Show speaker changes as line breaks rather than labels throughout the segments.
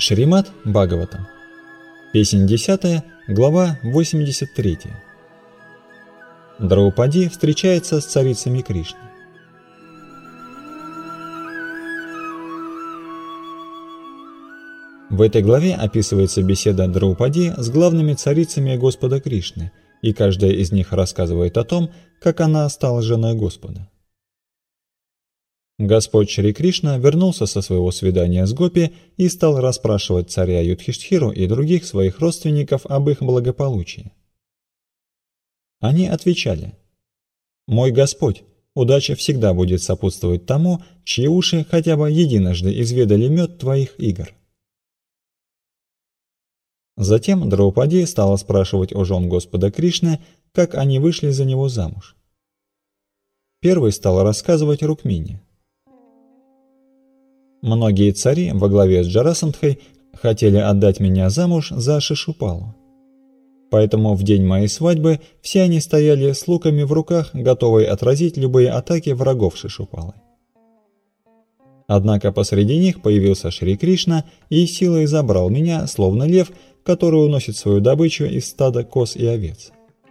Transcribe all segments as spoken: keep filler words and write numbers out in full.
Шримад Бхагаватам. Песнь десятая, глава восемьдесят третья. Драупади встречается с царицами Кришны. В этой главе описывается беседа Драупади с главными царицами Господа Кришны, и каждая из них рассказывает о том, как она стала женой Господа. Господь Шри Кришна вернулся со своего свидания с Гопи и стал расспрашивать царя Юдхиштхиру и других своих родственников об их благополучии. Они отвечали: «Мой Господь, удача всегда будет сопутствовать тому, чьи уши хотя бы единожды изведали мед твоих игр». Затем Драупади стала спрашивать у жен Господа Кришны, как они вышли за него замуж. Первой стала рассказывать Рукмини. Многие цари во главе с Джарасандхой хотели отдать меня замуж за Шишупалу. Поэтому в день моей свадьбы все они стояли с луками в руках, готовые отразить любые атаки врагов Шишупалы. Однако посреди них появился Шри Кришна и силой забрал меня, словно лев, который уносит свою добычу из стада коз и овец.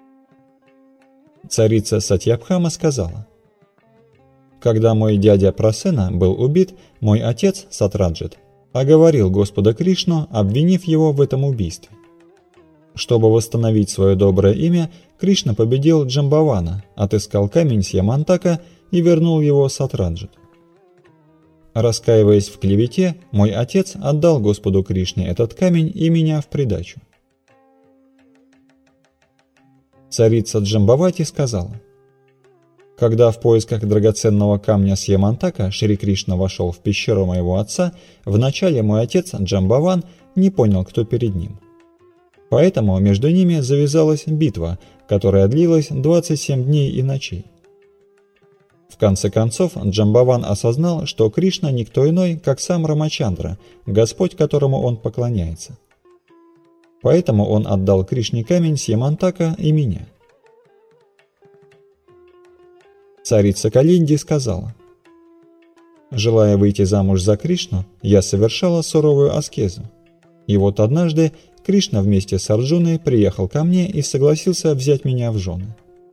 Царица Сатьябхама сказала: «Когда мой дядя Прасена был убит, мой отец Сатраджит оговорил Господа Кришну, обвинив его в этом убийстве. Чтобы восстановить свое доброе имя, Кришна победил Джамбавана, отыскал камень с Ямантака и вернул его Сатраджиту. Раскаиваясь в клевете, мой отец отдал Господу Кришне этот камень и меня в придачу». Царица Джамбавати сказала: «Когда в поисках драгоценного камня с Ямантака Шри Кришна вошел в пещеру моего отца, вначале мой отец Джамбаван не понял, кто перед ним. Поэтому между ними завязалась битва, которая длилась двадцать семь дней и ночей. В конце концов Джамбаван осознал, что Кришна никто иной, как сам Рамачандра, Господь, которому он поклоняется. Поэтому он отдал Кришне камень с Ямантака и меня». Царица Калинди сказала: «Желая выйти замуж за Кришну, я совершала суровую аскезу. И вот однажды Кришна вместе с Арджуной приехал ко мне и согласился взять меня в жены».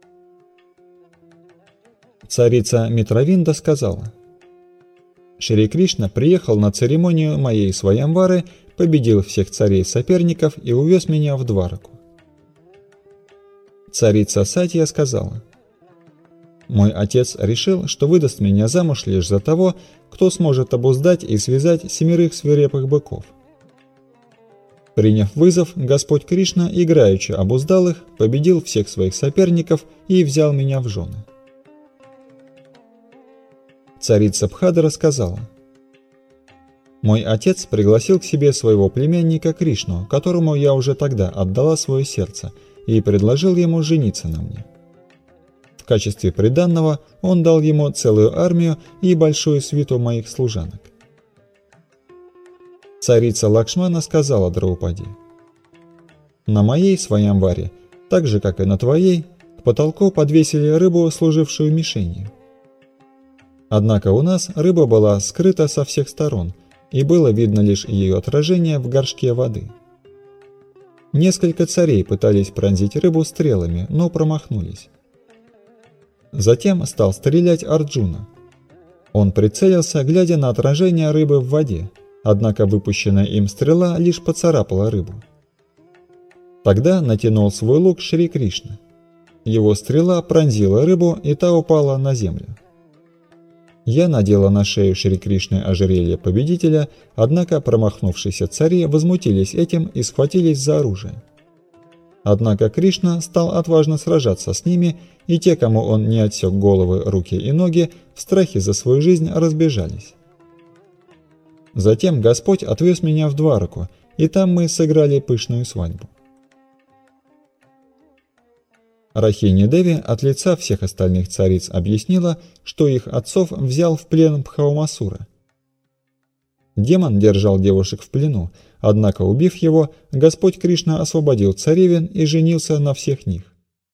Царица Митравинда сказала: «Шри Кришна приехал на церемонию моей Сваямвары, победил всех царей-соперников и увез меня в Двараку». Царица Сатья сказала: «Мой отец решил, что выдаст меня замуж лишь за того, кто сможет обуздать и связать семерых свирепых быков. Приняв вызов, Господь Кришна играючи обуздал их, победил всех своих соперников и взял меня в жены». Царица Бхадра сказала: «Мой отец пригласил к себе своего племянника Кришну, которому я уже тогда отдала свое сердце, и предложил ему жениться на мне. В качестве приданного он дал ему целую армию и большую свиту моих служанок». Царица Лакшмана сказала Драупади: «На моей Сваямваре, так же как и на твоей, к потолку подвесили рыбу, служившую мишенью. Однако у нас рыба была скрыта со всех сторон, и было видно лишь ее отражение в горшке воды. Несколько царей пытались пронзить рыбу стрелами, но промахнулись. Затем стал стрелять Арджуна. Он прицелился, глядя на отражение рыбы в воде, однако выпущенная им стрела лишь поцарапала рыбу. Тогда натянул свой лук Шри Кришна. Его стрела пронзила рыбу, и та упала на землю. Я надела на шею Шри Кришны ожерелье победителя, однако промахнувшиеся цари возмутились этим и схватились за оружие. Однако Кришна стал отважно сражаться с ними, и те, кому он не отсек головы, руки и ноги, в страхе за свою жизнь разбежались. Затем Господь отвез меня в Двараку, и там мы сыграли пышную свадьбу». Рахини Деви от лица всех остальных цариц объяснила, что их отцов взял в плен Бхаумасура. Демон держал девушек в плену, однако, убив его, Господь Кришна освободил царевен и женился на всех них.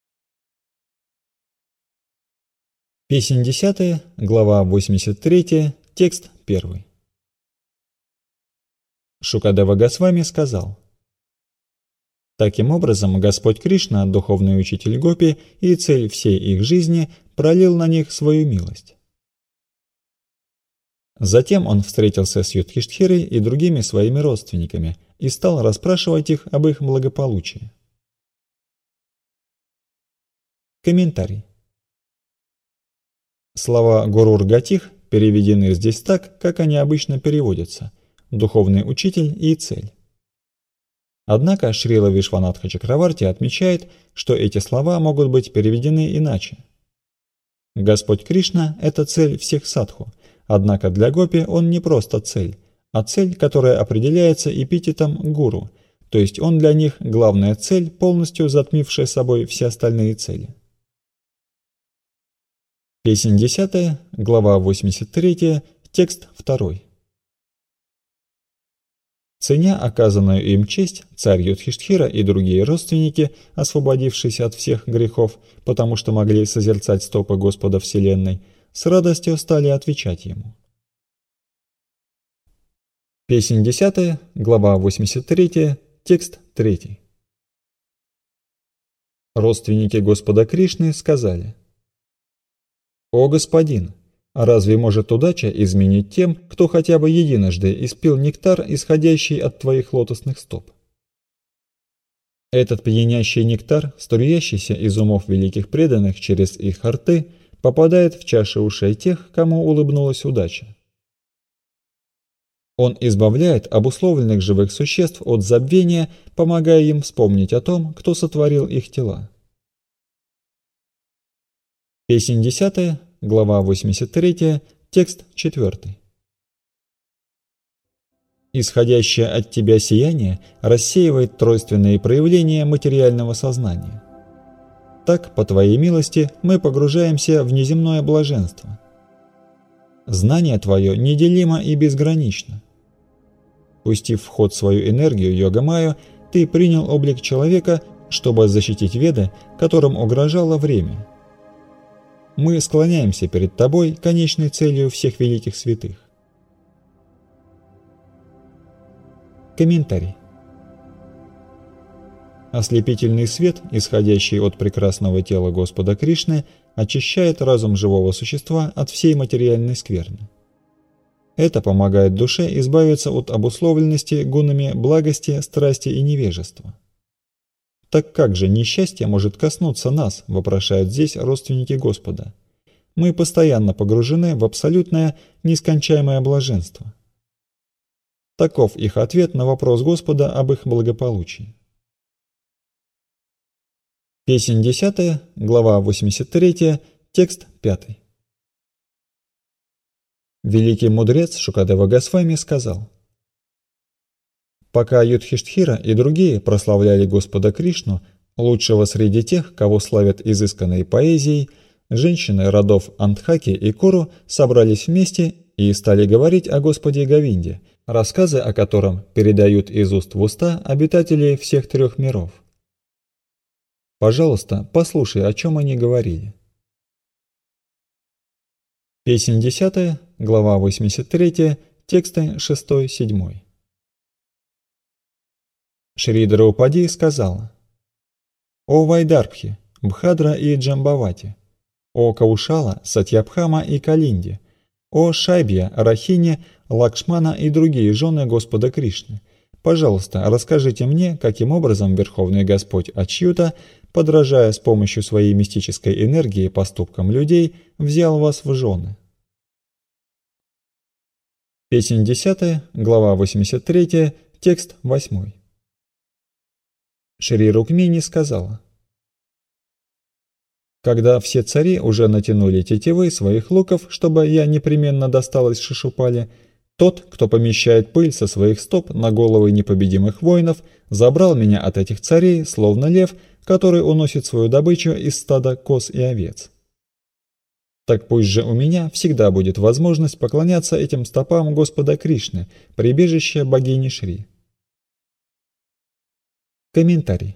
Песнь десятая, глава восемьдесят третья, текст первый. Шукадева Госвами сказал: «Таким образом, Господь Кришна, духовный учитель гопи и цель всей их жизни, пролил на них свою милость». Затем он встретился с Юдхиштхирой и другими своими родственниками и стал расспрашивать их об их благополучии. Комментарий. Слова Гурур Гатих переведены здесь так, как они обычно переводятся – духовный учитель и цель. Однако Шрила Вишванатха Чакраварти отмечает, что эти слова могут быть переведены иначе. Господь Кришна – это цель всех садху, однако для гопи он не просто цель, а цель, которая определяется эпитетом гуру, то есть он для них главная цель, полностью затмившая собой все остальные цели. Песнь десятая, глава восемьдесят третья, текст второй. Ценя оказанную им честь, царь Юдхиштхира и другие родственники, освободившиеся от всех грехов, потому что могли созерцать стопы Господа Вселенной, с радостью стали отвечать ему. Песнь десятая, глава восемьдесят третья, текст третий. Родственники Господа Кришны сказали: «О господин, а разве может удача изменить тем, кто хотя бы единожды испил нектар, исходящий от твоих лотосных стоп?» Этот пьянящий нектар, струящийся из умов великих преданных через их рты, попадает в чаши ушей тех, кому улыбнулась удача. Он избавляет обусловленных живых существ от забвения, помогая им вспомнить о том, кто сотворил их тела. Песнь десятая, глава восемьдесят третья, текст четвертый. Исходящее от тебя сияние рассеивает тройственные проявления материального сознания. Так, по твоей милости, мы погружаемся в неземное блаженство. Знание твое неделимо и безгранично. Пустив в ход свою энергию Йога-майю, ты принял облик человека, чтобы защитить Веды, которым угрожало время. Мы склоняемся перед тобой, конечной целью всех великих святых. Комментарий. Ослепительный свет, исходящий от прекрасного тела Господа Кришны, очищает разум живого существа от всей материальной скверны. Это помогает душе избавиться от обусловленности гунами благости, страсти и невежества. Так как же несчастье может коснуться нас, вопрошают здесь родственники Господа? Мы постоянно погружены в абсолютное, нескончаемое блаженство. Таков их ответ на вопрос Господа об их благополучии. Песнь десятая, глава восемьдесят третья, текст пятый. Великий мудрец Шукадева Госвами сказал: «Пока Юдхиштхира и другие прославляли Господа Кришну, лучшего среди тех, кого славят изысканной поэзией, женщины родов Андхаки и Куру собрались вместе и стали говорить о Господе Говинде, рассказы о котором передают из уст в уста обитатели всех трех миров. Пожалуйста, послушай, о чем они говорили». Песнь десятая, глава восемьдесят третья, тексты шестой-седьмой. Шри Драупади сказала: «О Вайдарбхи, Бхадра и Джамбавати, о Каушала, Сатьябхама и Калинди, о Шайбья, Рахине, Лакшмана и другие жены Господа Кришны, пожалуйста, расскажите мне, каким образом Верховный Господь Ачьюта, подражая с помощью своей мистической энергии поступкам людей, взял вас в жены». Песнь десятая, глава восемьдесят третья, текст восьмой. Шри Рукмини сказала: «Когда все цари уже натянули тетивы своих луков, чтобы я непременно досталась Шишупале, тот, кто помещает пыль со своих стоп на головы непобедимых воинов, забрал меня от этих царей, словно лев, который уносит свою добычу из стада коз и овец. Так пусть же у меня всегда будет возможность поклоняться этим стопам Господа Кришны, прибежище богини Шри». Комментарий.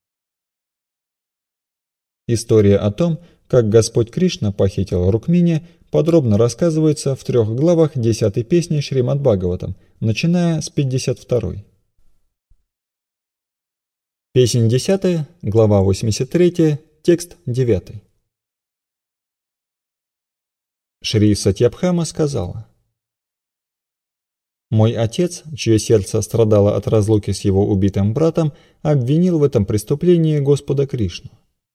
История о том, как Господь Кришна похитил Рукмини, подробно рассказывается в трех главах десятой песни Шримад Бхагаватам, начиная с пятьдесят второй. Песнь десятая, глава восемьдесят третья, текст девятый. Шри Сатьябхама сказала: «Мой отец, чье сердце страдало от разлуки с его убитым братом, обвинил в этом преступлении Господа Кришну.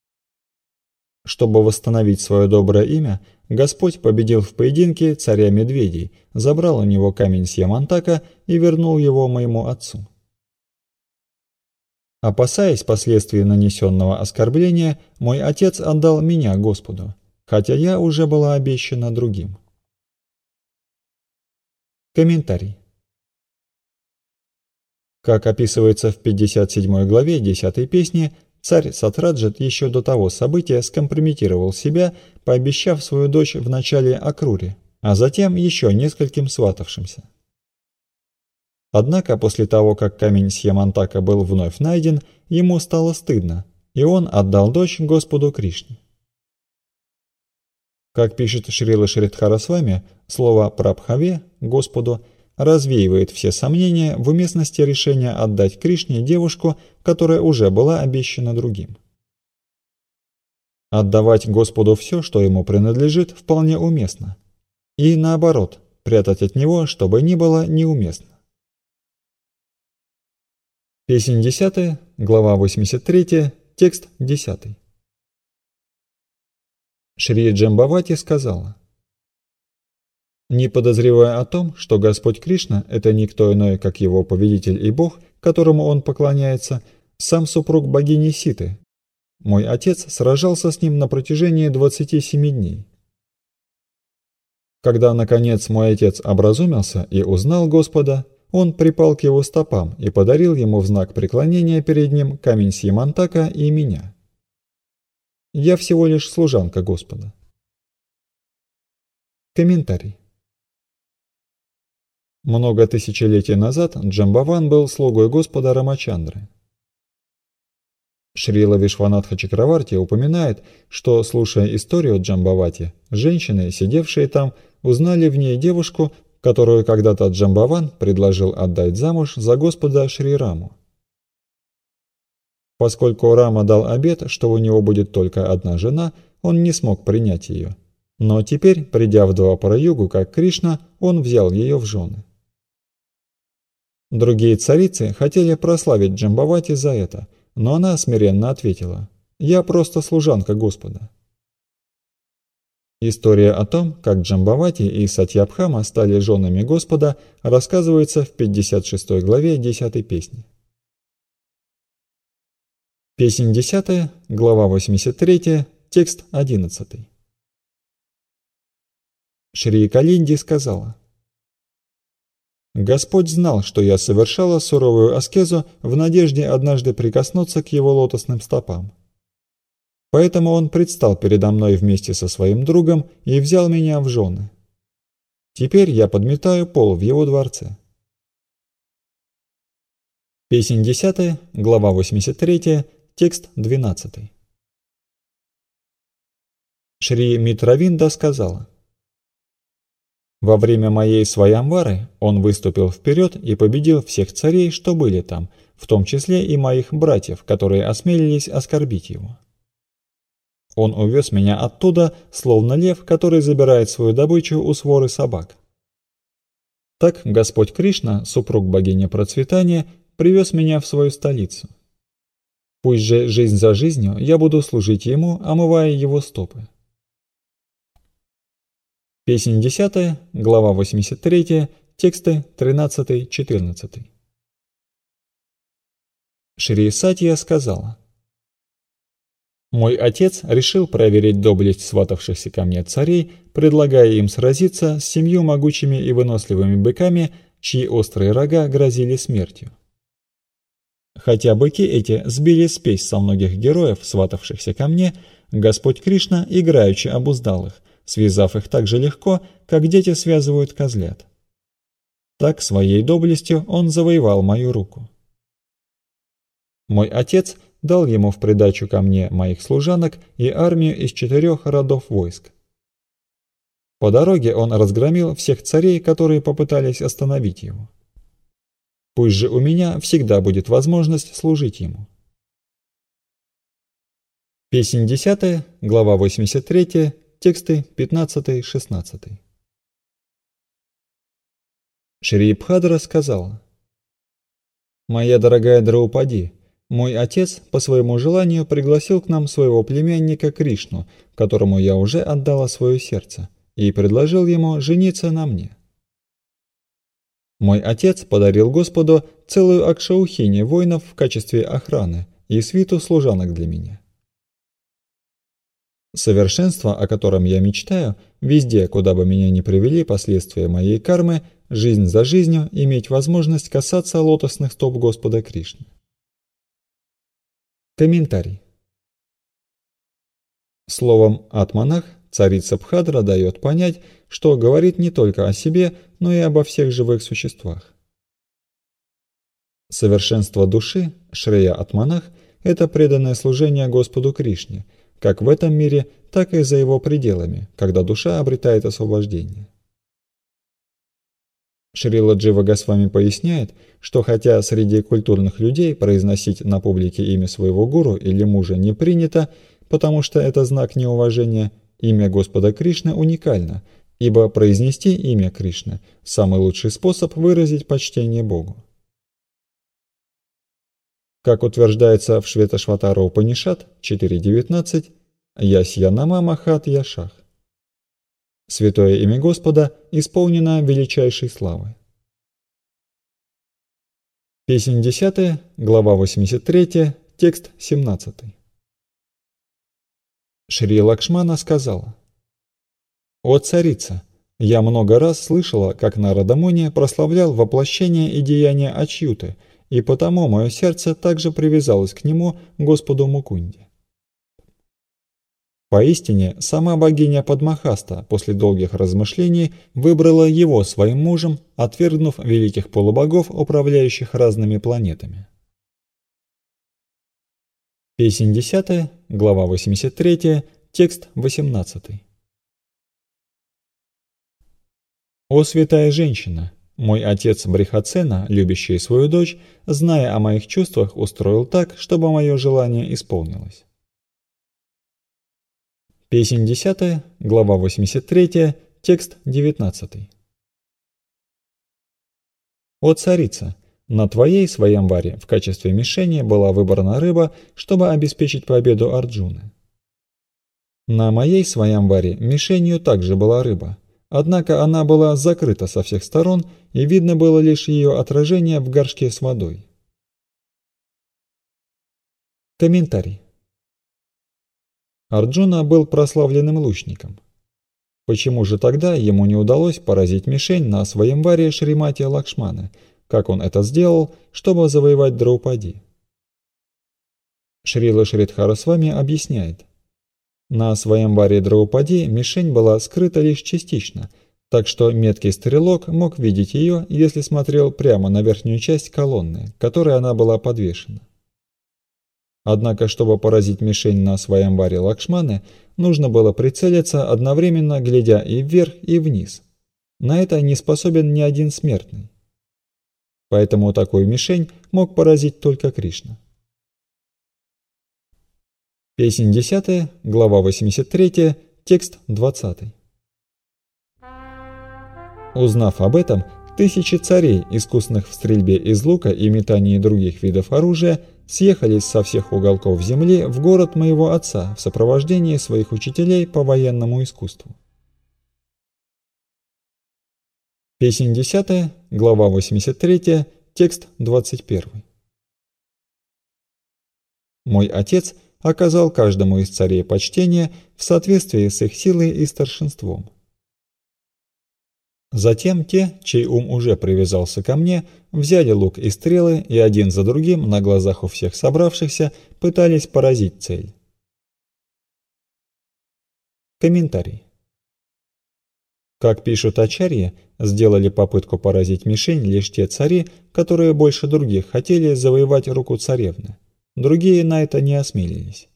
Чтобы восстановить свое доброе имя, Господь победил в поединке царя медведей, забрал у него камень с Ямантака и вернул его моему отцу. Опасаясь последствий нанесенного оскорбления, мой отец отдал меня Господу, хотя я уже была обещана другим». Комментарий. Как описывается в пятьдесят седьмой главе десятой песни, царь Сатраджит еще до того события скомпрометировал себя, пообещав свою дочь вначале Акруре, а затем еще нескольким сватавшимся. Однако после того, как камень с Ямантака был вновь найден, ему стало стыдно, и он отдал дочь Господу Кришне. Как пишет Шрила Шридхарасвами, слово «прабхаве» – Господу развеивает все сомнения в уместности решения отдать Кришне девушку, которая уже была обещана другим. Отдавать Господу все, что ему принадлежит, вполне уместно. И наоборот, прятать от него, что бы ни было, неуместно. Песнь десятая, глава восемьдесят третья, текст десятый. Шри Джамбавати сказала: «Не подозревая о том, что Господь Кришна – это никто иной, как его повелитель и Бог, которому он поклоняется, сам супруг богини Ситы, мой отец сражался с ним на протяжении двадцати семи дней. Когда, наконец, мой отец образумился и узнал Господа, он припал к его стопам и подарил ему в знак преклонения перед ним камень с Ямантака и меня. Я всего лишь служанка Господа». Комментарий. Много тысячелетий назад Джамбаван был слугой Господа Рамачандры. Шрила Вишванатха Чакраварти упоминает, что, слушая историю Джамбавати, женщины, сидевшие там, узнали в ней девушку, которую когда-то Джамбаван предложил отдать замуж за Господа Шри Раму. Поскольку Рама дал обет, что у него будет только одна жена, он не смог принять ее. Но теперь, придя в Двапара-югу как Кришна, он взял ее в жены. Другие царицы хотели прославить Джамбавати за это, но она смиренно ответила: «Я просто служанка Господа». История о том, как Джамбавати и Сатьябхама стали женами Господа, рассказывается в пятьдесят шестой главе десятой песни. Песнь десятая, глава восемьдесят третья, текст одиннадцатый. Шри Калинди сказала: «Господь знал, что я совершала суровую аскезу в надежде однажды прикоснуться к его лотосным стопам. Поэтому он предстал передо мной вместе со своим другом и взял меня в жены. Теперь я подметаю пол в его дворце». Песнь десятая, глава восемьдесят третья, текст двенадцатый. Шри Митравинда сказала: «Во время моей сваямвары он выступил вперед и победил всех царей, что были там, в том числе и моих братьев, которые осмелились оскорбить его. Он увез меня оттуда, словно лев, который забирает свою добычу у своры собак. Так Господь Кришна, супруг богини процветания, привез меня в свою столицу. Пусть же жизнь за жизнью я буду служить ему, омывая его стопы». Песнь десятая, глава восемьдесят третья, тексты тринадцатый-четырнадцатый. Шри Сатья сказала: «Мой отец решил проверить доблесть сватавшихся ко мне царей, предлагая им сразиться с семью могучими и выносливыми быками, чьи острые рога грозили смертью. Хотя быки эти сбили спесь со многих героев, сватавшихся ко мне, Господь Кришна играючи обуздал их, связав их так же легко, как дети связывают козлят. Так своей доблестью он завоевал мою руку. Мой отец дал ему в придачу ко мне моих служанок и армию из четырех родов войск. По дороге он разгромил всех царей, которые попытались остановить его. Пусть же у меня всегда будет возможность служить ему. Песнь десятая, глава восемьдесят третья, тексты пятнадцатый-шестнадцатый. Шри Бхадра сказала: «Моя дорогая Драупади, мой отец по своему желанию пригласил к нам своего племянника Кришну, которому я уже отдала свое сердце, и предложил ему жениться на мне. Мой отец подарил Господу целую акшаухини воинов в качестве охраны и свиту служанок для меня. Совершенство, о котором я мечтаю, везде, куда бы меня ни привели последствия моей кармы, жизнь за жизнью иметь возможность касаться лотосных стоп Господа Кришны». Комментарий. Словом «атманах» царица Бхадра дает понять, что говорит не только о себе, но и обо всех живых существах. Совершенство души, Шрея Атманах, это преданное служение Господу Кришне, как в этом мире, так и за его пределами, когда душа обретает освобождение. Шрила Джива Госвами поясняет, что хотя среди культурных людей произносить на публике имя своего гуру или мужа не принято, потому что это знак неуважения, имя Господа Кришны уникально, ибо произнести имя Кришны – самый лучший способ выразить почтение Богу. Как утверждается в Шветашватара Упанишад четыре девятнадцать, «Ясья нама махат яшах». Святое имя Господа исполнено величайшей славы. Песнь десятая, глава восемьдесят третья, текст семнадцатый. Шри Лакшмана сказала: «О царица, я много раз слышала, как Нарада Муни прославлял воплощение и деяния Ачьюты, и потому мое сердце также привязалось к нему, Господу Мукунде. Поистине, сама богиня Падмахаста после долгих размышлений выбрала его своим мужем, отвергнув великих полубогов, управляющих разными планетами». Песнь десятая, глава восемьдесят третья, текст восемнадцатый. «О святая женщина, мой отец Брихацена, любящий свою дочь, зная о моих чувствах, устроил так, чтобы мое желание исполнилось». Песнь десятая, глава восемьдесят третья, текст девятнадцатый. «О царица, на твоей своямваре в качестве мишени была выбрана рыба, чтобы обеспечить победу Арджуны. На моей своямваре мишенью также была рыба, однако она была закрыта со всех сторон, и видно было лишь ее отражение в горшке с водой». Комментарий. Арджуна был прославленным лучником. Почему же тогда ему не удалось поразить мишень на своямваре Шримати Лакшманы, как он это сделал, чтобы завоевать Драупади? Шрила Шридхарасвами объясняет: на своямваре Драупади мишень была скрыта лишь частично, так что меткий стрелок мог видеть ее, если смотрел прямо на верхнюю часть колонны, к которой она была подвешена. Однако, чтобы поразить мишень на своямваре Лакшманы, нужно было прицелиться, одновременно глядя и вверх, и вниз. На это не способен ни один смертный. Поэтому такую мишень мог поразить только Кришна. Песнь десятая, глава восемьдесят третья, текст двадцатый. Узнав об этом, тысячи царей, искусных в стрельбе из лука и метании других видов оружия, съехались со всех уголков земли в город моего отца в сопровождении своих учителей по военному искусству. Песнь десятая, глава восемьдесят третья, текст двадцать первый. Мой отец оказал каждому из царей почтение в соответствии с их силой и старшинством. Затем те, чей ум уже привязался ко мне, взяли лук и стрелы и один за другим на глазах у всех собравшихся пытались поразить цель. Комментарий. Как пишут ачарьи, сделали попытку поразить мишень лишь те цари, которые больше других хотели завоевать руку царевны. Другие на это не осмелились.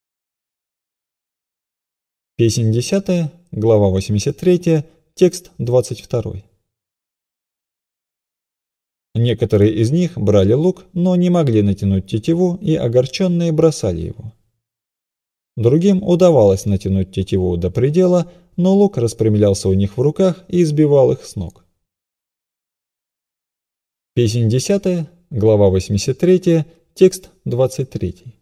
Песнь десятая, глава восемьдесят третья, текст двадцать второй. Некоторые из них брали лук, но не могли натянуть тетиву и огорченные бросали его. Другим удавалось натянуть тетиву до предела, но лук распрямлялся у них в руках и сбивал их с ног. Песнь десятая, глава восемьдесят третья, текст двадцать третий.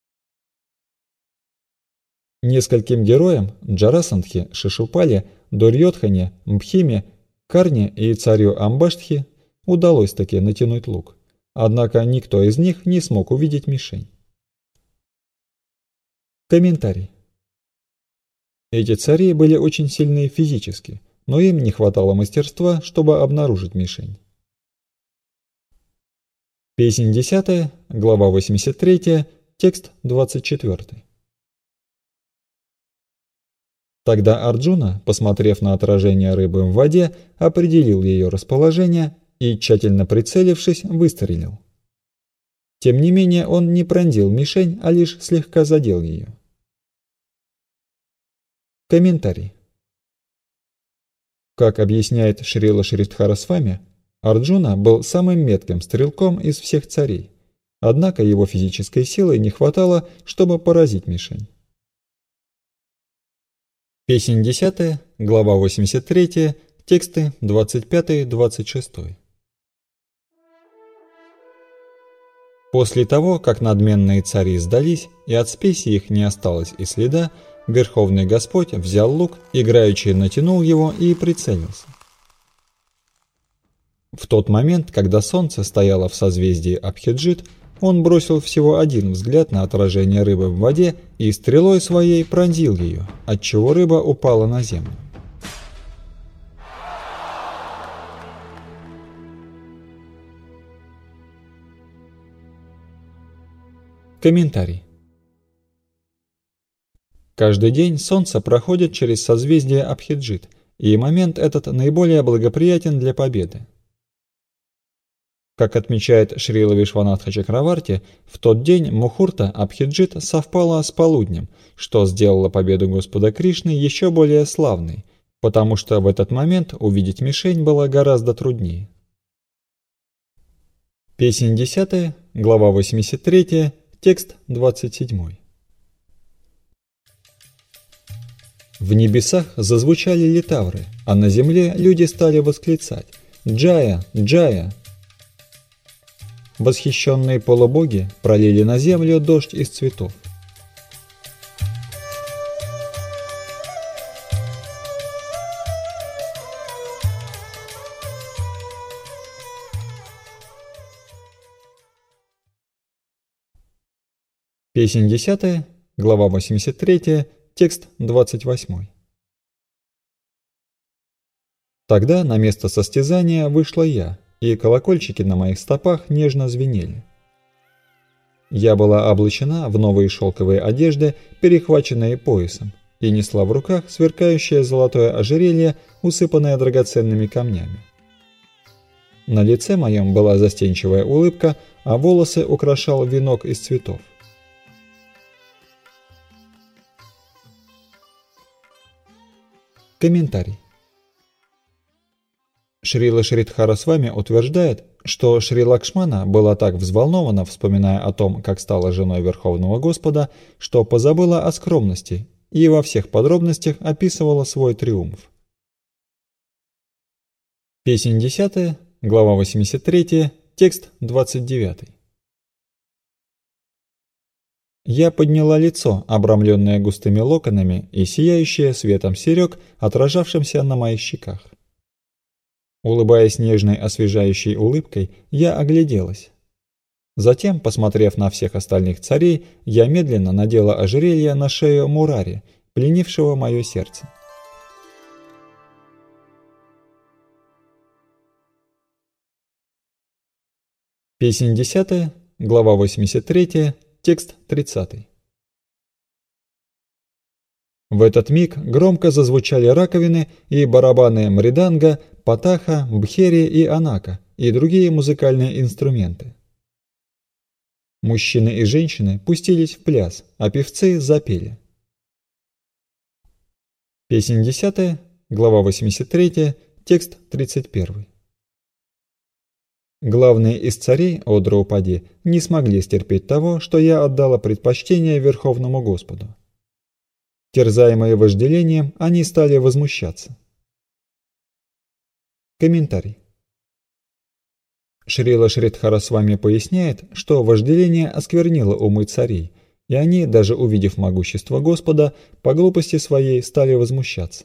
Нескольким героям Джарасандхе, Шишупале, Дурьодхане, Мбхиме, Карне и царю Амбаштхи удалось таки натянуть лук, однако никто из них не смог увидеть мишень. Комментарий. Эти цари были очень сильны физически, но им не хватало мастерства, чтобы обнаружить мишень. Песнь десятая, глава восемьдесят третья, текст двадцать четвёртый. Тогда Арджуна, посмотрев на отражение рыбы в воде, определил ее расположение и, тщательно прицелившись, выстрелил. Тем не менее он не пронзил мишень, а лишь слегка задел ее. Комментарий. Как объясняет Шрила Шридхарасвами, Арджуна был самым метким стрелком из всех царей, однако его физической силы не хватало, чтобы поразить мишень. Песнь десятая, глава восемьдесят третья, тексты двадцать пятый двадцать шестой. После того, как надменные цари сдались, и от спеси их не осталось и следа, Верховный Господь взял лук, играючи натянул его и прицелился. В тот момент, когда солнце стояло в созвездии Абхиджит, он бросил всего один взгляд на отражение рыбы в воде и стрелой своей пронзил ее, отчего рыба упала на землю. Комментарий. Каждый день солнце проходит через созвездие Абхиджит, и момент этот наиболее благоприятен для победы. Как отмечает Шрила Вишванатха Чакраварти, в тот день Мухурта Абхиджит совпала с полуднем, что сделало победу Господа Кришны еще более славной, потому что в этот момент увидеть мишень было гораздо труднее. Песнь десятая, глава восемьдесят третья, текст двадцать седьмой. В небесах зазвучали литавры, а на земле люди стали восклицать «Джая! Джая!». Восхищенные полубоги пролили на землю дождь из цветов. Песнь десятая, глава восемьдесят третья, текст двадцать восьмой. Тогда на место состязания вышла я, и колокольчики на моих стопах нежно звенели. Я была облачена в новые шелковые одежды, перехваченные поясом, и несла в руках сверкающее золотое ожерелье, усыпанное драгоценными камнями. На лице моем была застенчивая улыбка, а волосы украшал венок из цветов. Комментарий. Шрила Шридхарасвами утверждает, что Шри Лакшмана была так взволнована, вспоминая о том, как стала женой Верховного Господа, что позабыла о скромности и во всех подробностях описывала свой триумф. Песнь десятая, глава восемьдесят третья, текст двадцать девятый. Я подняла лицо, обрамленное густыми локонами и сияющее светом серег, отражавшимся на моих щеках. Улыбаясь нежной освежающей улыбкой, я огляделась. Затем, посмотрев на всех остальных царей, я медленно надела ожерелье на шею Мурари, пленившего мое сердце. Песнь десятая, глава восемьдесят третья, текст тридцатый. В этот миг громко зазвучали раковины и барабаны мриданга, патаха, бхери и анака и другие музыкальные инструменты. Мужчины и женщины пустились в пляс, а певцы запели. Песнь десятая, глава восемьдесят третья, текст тридцать первый. Главные из царей, о Драупади, не смогли стерпеть того, что я отдала предпочтение Верховному Господу. Терзаемые вожделением, они стали возмущаться. Комментарий. Шрила Шридхарасвами поясняет, что вожделение осквернило умы царей, и они, даже увидев могущество Господа, по глупости своей стали возмущаться.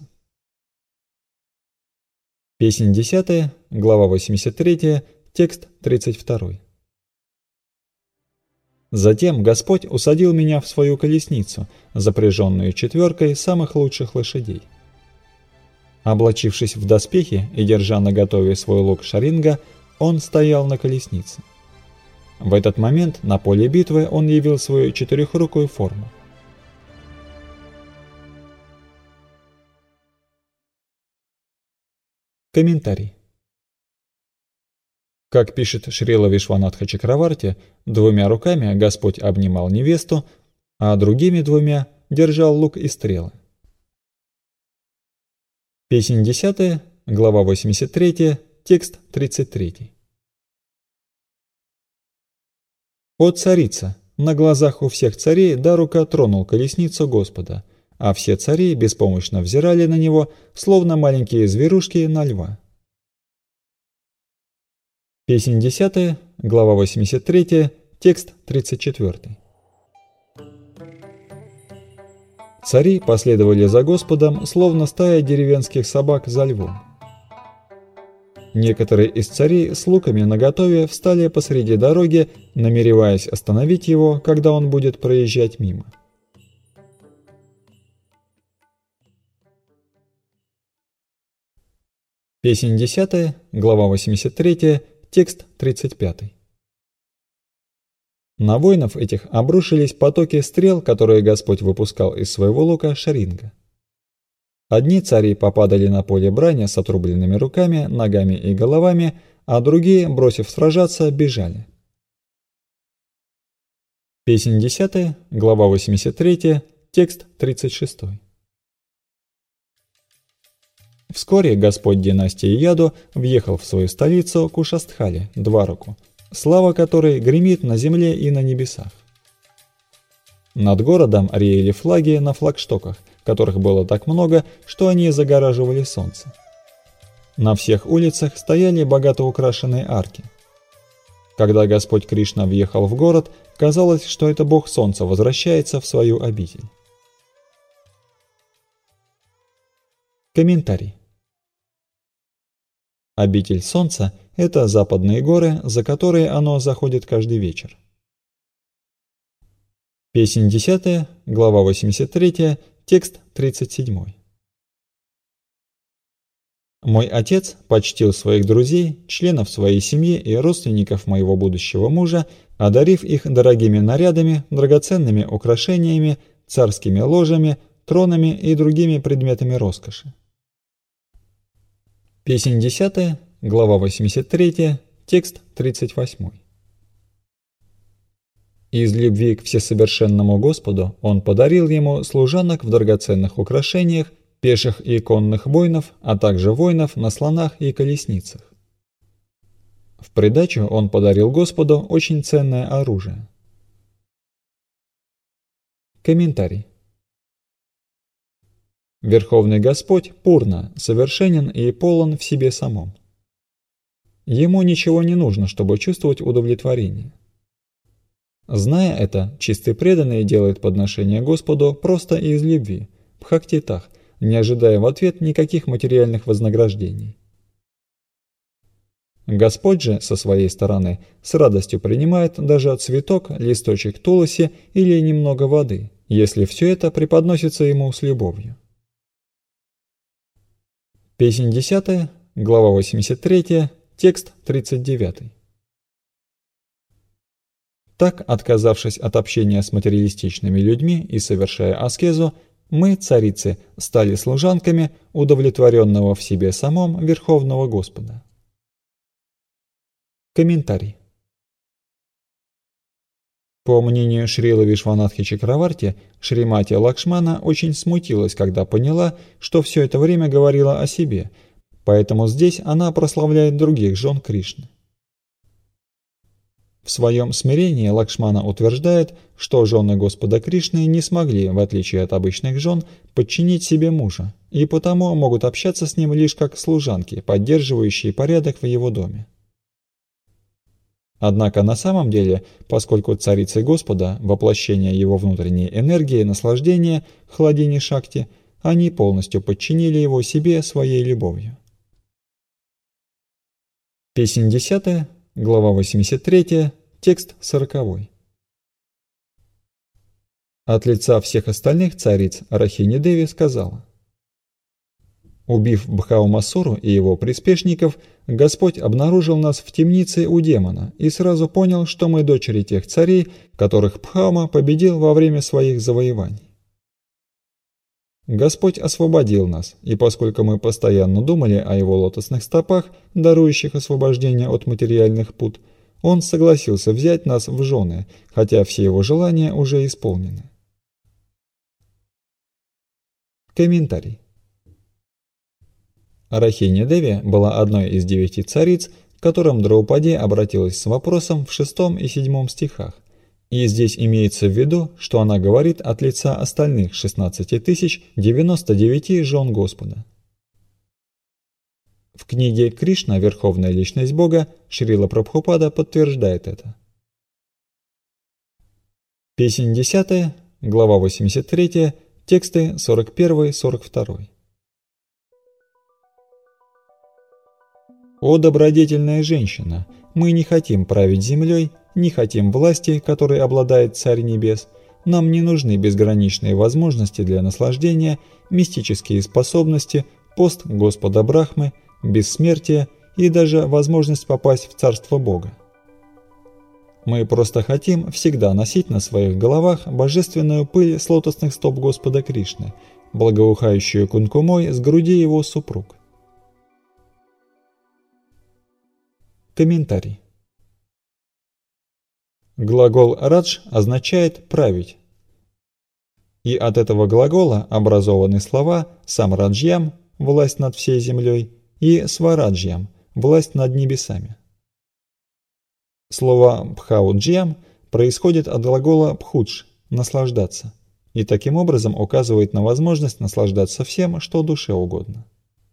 Песнь десятая, глава восемьдесят третья, текст тридцать два. Затем Господь усадил меня в свою колесницу, запряженную четверкой самых лучших лошадей. Облачившись в доспехи и держа наготове свой лук Шаринга, он стоял на колеснице. В этот момент на поле битвы он явил свою четырехрукую форму. Комментарий. Как пишет Шрила Вишванатха Чакраварти, двумя руками Господь обнимал невесту, а другими двумя держал лук и стрелы. Песнь десятая, глава восемьдесят третья, текст тридцать три. «О царица! На глазах у всех царей Дарука тронул колесницу Господа, а все цари беспомощно взирали на него, словно маленькие зверушки на льва». Песнь десятая, глава восемьдесят третья, текст тридцать четыре. Цари последовали за Господом, словно стая деревенских собак за львом. Некоторые из царей с луками наготове встали посреди дороги, намереваясь остановить его, когда он будет проезжать мимо. Песнь десятая, глава восемьдесят третья, текст тридцать пятый. На воинов этих обрушились потоки стрел, которые Господь выпускал из своего лука Шаринга. Одни цари попадали на поле брани с отрубленными руками, ногами и головами, а другие, бросив сражаться, бежали. Песнь десятая, глава восемьдесят третья, текст тридцать шестой. Вскоре Господь династии Яду въехал в свою столицу Кушастхали, Двараку, слава которой гремит на земле и на небесах. Над городом реяли флаги на флагштоках, которых было так много, что они загораживали солнце. На всех улицах стояли богато украшенные арки. Когда Господь Кришна въехал в город, казалось, что это Бог Солнца возвращается в свою обитель. Комментарий. Обитель Солнца – это западные горы, за которые оно заходит каждый вечер. Песнь десятая, глава восемьдесят третья, текст тридцать семь. «Мой отец почтил своих друзей, членов своей семьи и родственников моего будущего мужа, одарив их дорогими нарядами, драгоценными украшениями, царскими ложами, тронами и другими предметами роскоши». Песнь десятая, глава восемьдесят третья, текст тридцать восемь. Из любви к всесовершенному Господу он подарил ему служанок в драгоценных украшениях, пеших и конных воинов, а также воинов на слонах и колесницах. В придачу он подарил Господу очень ценное оружие. Комментарий. Верховный Господь Пурна, совершенен и полон в себе самом. Ему ничего не нужно, чтобы чувствовать удовлетворение. Зная это, чистый преданный делает подношение Господу просто из любви, бхактитах, не ожидая в ответ никаких материальных вознаграждений. Господь же, со своей стороны, с радостью принимает даже цветок, листочек туласи или немного воды, если все это преподносится ему с любовью. Песнь десятая, глава восемьдесят третья, текст тридцать девятый. Так, отказавшись от общения с материалистичными людьми и совершая аскезу, мы, царицы, стали служанками удовлетворенного в себе самом Верховного Господа. Комментарий. По мнению Шрилы Вишванатхи Чакраварти, Шримати Лакшмана очень смутилась, когда поняла, что все это время говорила о себе, поэтому здесь она прославляет других жен Кришны. В своем смирении Лакшмана утверждает, что жены Господа Кришны не смогли, в отличие от обычных жен, подчинить себе мужа, и потому могут общаться с ним лишь как служанки, поддерживающие порядок в его доме. Однако на самом деле, поскольку царицы Господа, воплощение его внутренней энергии, наслаждения, хладини Шакти, они полностью подчинили его себе своей любовью. Песнь десятая, глава восемьдесят третья, текст сороковой. От лица всех остальных цариц Рахини Деви сказала: «Убив Бхаумасуру и его приспешников, Господь обнаружил нас в темнице у демона и сразу понял, что мы дочери тех царей, которых Бхаума победил во время своих завоеваний. Господь освободил нас, и поскольку мы постоянно думали о его лотосных стопах, дарующих освобождение от материальных пут, он согласился взять нас в жены, хотя все его желания уже исполнены». Комментарий. Рахини Деви была одной из девяти цариц, к которым Драупади обратилась с вопросом в шестом и седьмом стихах, и здесь имеется в виду, что она говорит от лица остальных шестнадцати тысяч девяноста девяти жен Господа. В книге «Кришна. Верховная личность Бога» Шрила Прабхупада подтверждает это. Песнь десятая, глава восемьдесят третья, тексты сорок первый сорок второй. «О добродетельная женщина, мы не хотим править землей, не хотим власти, которой обладает Царь Небес, нам не нужны безграничные возможности для наслаждения, мистические способности, пост Господа Брахмы, бессмертие и даже возможность попасть в Царство Бога. Мы просто хотим всегда носить на своих головах божественную пыль с лотосных стоп Господа Кришны, благоухающую кункумой с груди его супруг». Комментарий. Глагол «радж» означает «править». И от этого глагола образованы слова «самраджьям» – власть над всей землей, и «свараджьям» – власть над небесами. Слово «бхауджьям» происходит от глагола «бхудж» – наслаждаться, и таким образом указывает на возможность наслаждаться всем, что душе угодно.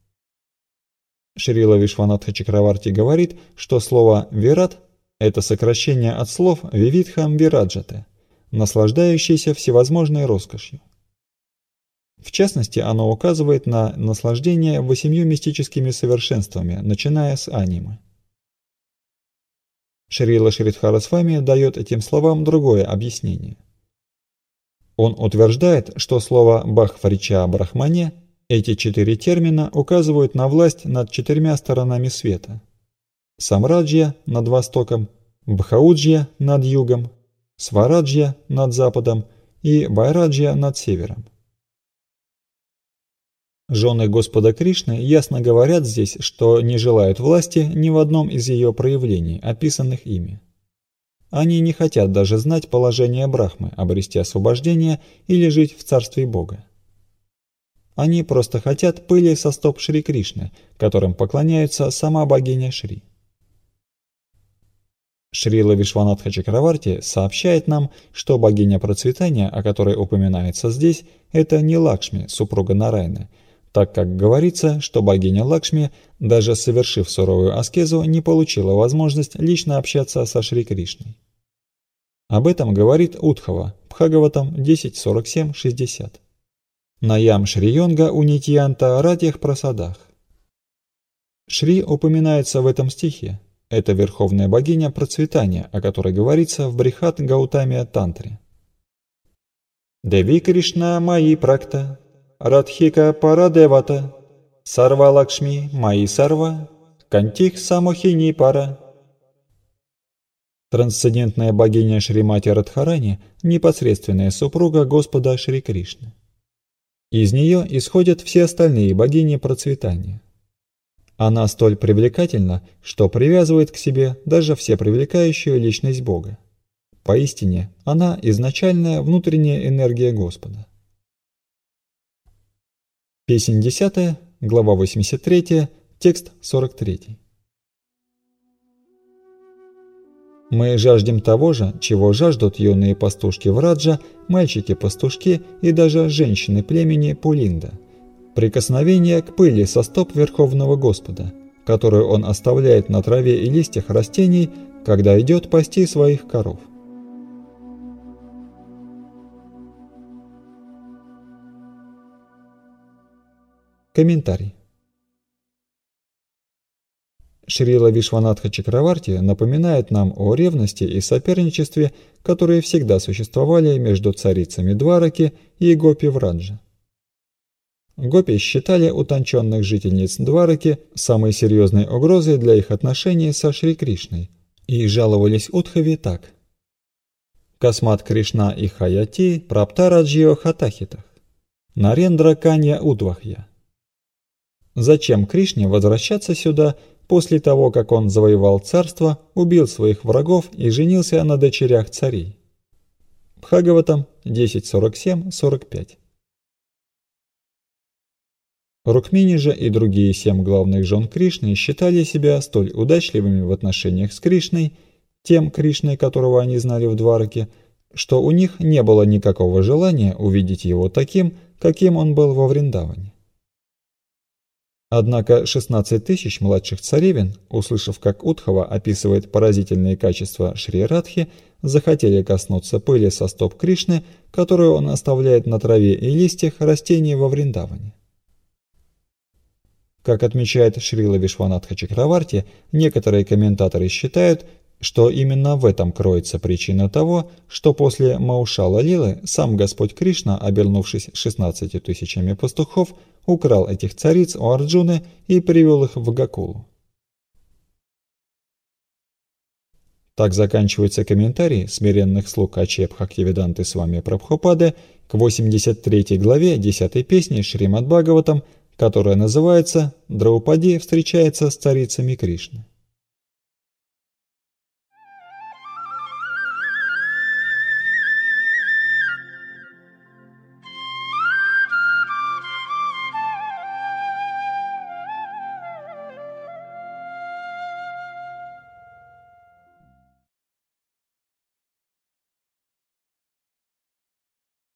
Шрила Вишванатха Чакраварти говорит, что слово «вират» – это сокращение от слов «вивидхам вираджате», наслаждающийся всевозможной роскошью. В частности, оно указывает на наслаждение восемью мистическими совершенствами, начиная с анимы. Шрила Шридхарасвами дает этим словам другое объяснение. Он утверждает, что слово «бахварича брахмане» эти четыре термина указывают на власть над четырьмя сторонами света. Самраджья над востоком, Бхауджья над югом, Свараджья над западом и Байраджья над севером. Жены Господа Кришны ясно говорят здесь, что не желают власти ни в одном из ее проявлений, описанных ими. Они не хотят даже знать положение Брахмы, обрести освобождение или жить в царстве Бога. Они просто хотят пыли со стоп Шри Кришны, которым поклоняется сама богиня Шри. Шрила Вишванатха Чакраварти сообщает нам, что богиня процветания, о которой упоминается здесь, это не Лакшми, супруга Нарайны, так как говорится, что богиня Лакшми, даже совершив суровую аскезу, не получила возможность лично общаться со Шри Кришной. Об этом говорит Удхава, Бхагаватам десять сорок семь шестьдесят. Наям Шри-йонга у Нитьянта ратьях прасадах. Шри упоминается в этом стихе. Это верховная богиня процветания, о которой говорится в Брихат Гаутамия Тантре. Деви Кришна Маи Практа, Радхика Парадевата, Сарва Лакшми Маи Сарва, Кантих Самохини Пара. Трансцендентная богиня Шримати Радхарани – непосредственная супруга Господа Шри Кришны. Из нее исходят все остальные богини процветания. Она столь привлекательна, что привязывает к себе даже всепривлекающую личность Бога. Поистине, она изначальная внутренняя энергия Господа. Песнь десятая, глава восемьдесят третья, текст сорок третий. Мы жаждем того же, чего жаждут юные пастушки Враджа, мальчики-пастушки и даже женщины племени Пулинда. Прикосновение к пыли со стоп Верховного Господа, которую он оставляет на траве и листьях растений, когда идет пасти своих коров. Комментарий. Шрила Вишванатха Чакраварти напоминает нам о ревности и соперничестве, которые всегда существовали между царицами Двараки и гопи Враджа. Гопи считали утонченных жительниц Двараки самой серьезной угрозой для их отношений со Шри Кришной и жаловались Удхаве так: «Касмат Кришна и Хаяти праптараджио хатахитах, нарендра канья удвахья». Зачем Кришне возвращаться сюда после того, как он завоевал царство, убил своих врагов и женился на дочерях царей? Бхагаватам десять сорок семь сорок пять. Рукмини же и другие семь главных жен Кришны считали себя столь удачливыми в отношениях с Кришной, тем Кришной, которого они знали в Двараке, что у них не было никакого желания увидеть его таким, каким он был во Вриндаване. Однако шестнадцать тысяч младших царевин, услышав, как Удхава описывает поразительные качества Шри Радхи, захотели коснуться пыли со стоп Кришны, которую он оставляет на траве и листьях растений во Вриндаване. Как отмечает Шрила Вишванатха Чакраварти, некоторые комментаторы считают, что именно в этом кроется причина того, что после Маушала Лилы сам Господь Кришна, обернувшись шестнадцатью тысячами пастухов, украл этих цариц у Арджуны и привел их в Гакулу. Так заканчивается комментарий смиренных слуг Аче Бхактивиданты Свами Прабхупады к восемьдесят третьей главе десятой песни Шримад Бхагаватам, которая называется «Драупади встречается с царицами Кришны».